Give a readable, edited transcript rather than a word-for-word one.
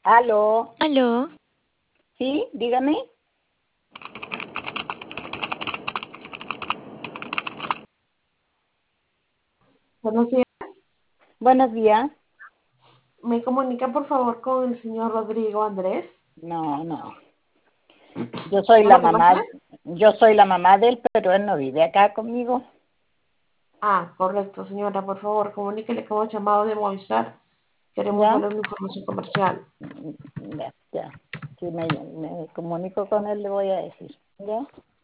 Aló, Aló, sí, dígame. Buenos días. Buenos días. ¿Me comunica por favor con el señor Rodrigo Andrés? No, no. Yo soy ¿No la lo conoce? mamá, yo soy la mamá de él, pero él no vive acá conmigo. Ah, correcto, señora. Por favor, comuníquele que hemos llamado de Movistar. Queremos ¿Ya? darle una información comercial. Ya, ya. Si me comunico con él, le voy a decir. ¿Ya?